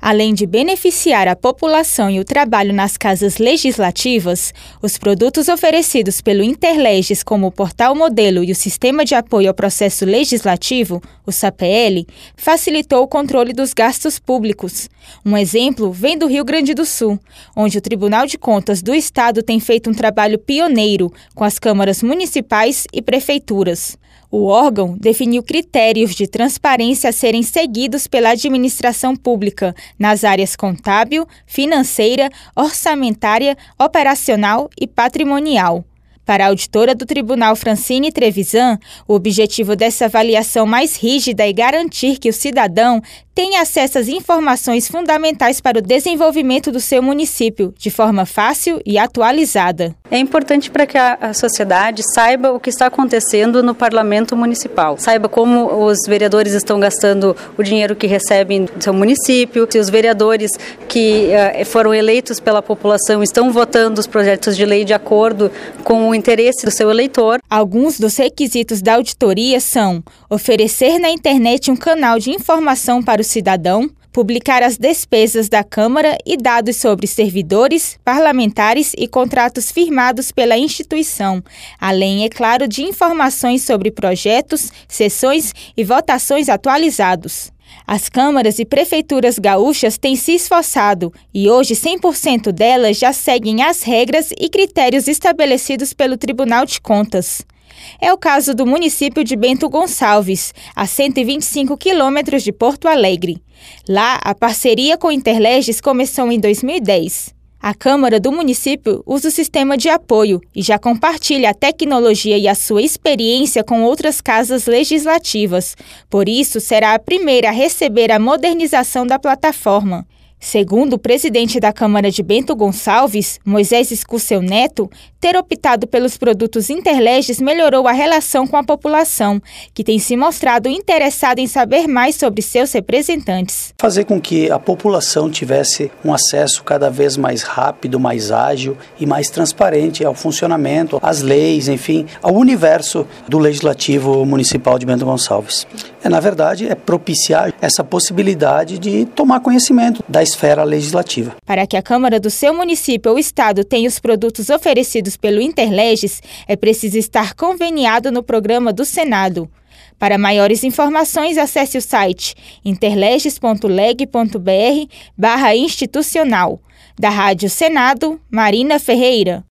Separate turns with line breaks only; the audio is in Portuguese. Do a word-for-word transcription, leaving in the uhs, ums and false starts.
Além de beneficiar a população e o trabalho nas casas legislativas, os produtos oferecidos pelo Interleges, como o Portal Modelo e o Sistema de Apoio ao Processo Legislativo, o SAPL, facilitou o controle dos gastos públicos. Um exemplo vem do Rio Grande do Sul, onde o Tribunal de Contas do Estado tem feito um trabalho pioneiro com as câmaras municipais e prefeituras. O órgão definiu critérios de transparência a serem seguidos pela administração pública nas áreas contábil, financeira, orçamentária, operacional e patrimonial. Para a auditora do Tribunal Francine Trevisan, o objetivo dessa avaliação mais rígida é garantir que o cidadão tenha acesso às informações fundamentais para o desenvolvimento do seu município, de forma fácil e atualizada.
É importante para que a, a sociedade saiba o que está acontecendo no Parlamento Municipal, saiba como os vereadores estão gastando o dinheiro que recebem do seu município, se os vereadores que uh, foram eleitos pela população estão votando os projetos de lei de acordo com o interesse do seu eleitor.
Alguns dos requisitos da auditoria são oferecer na internet um canal de informação para o cidadão, publicar as despesas da Câmara e dados sobre servidores, parlamentares e contratos firmados pela instituição, além, é claro, de informações sobre projetos, sessões e votações atualizados. As câmaras e prefeituras gaúchas têm se esforçado e hoje cem por cento delas já seguem as regras e critérios estabelecidos pelo Tribunal de Contas. É o caso do município de Bento Gonçalves, a cento e vinte e cinco quilômetros de Porto Alegre. Lá, a parceria com o Interleges começou em dois mil e dez. A Câmara do município usa o sistema de apoio e já compartilha a tecnologia e a sua experiência com outras casas legislativas. Por isso, será a primeira a receber a modernização da plataforma. Segundo o presidente da Câmara de Bento Gonçalves, Moisés Escurseu Neto, ter optado pelos produtos Interleges melhorou a relação com a população, que tem se mostrado interessada em saber mais sobre seus representantes.
Fazer com que a população tivesse um acesso cada vez mais rápido, mais ágil e mais transparente ao funcionamento, às leis, enfim, ao universo do Legislativo Municipal de Bento Gonçalves. É, na verdade, é propiciar essa possibilidade de tomar conhecimento da esfera legislativa.
Para que a Câmara do seu município ou estado tenha os produtos oferecidos pelo Interleges, é preciso estar conveniado no programa do Senado. Para maiores informações, acesse o site interleges ponto leg ponto br barra institucional. Da Rádio Senado, Marina Ferreira.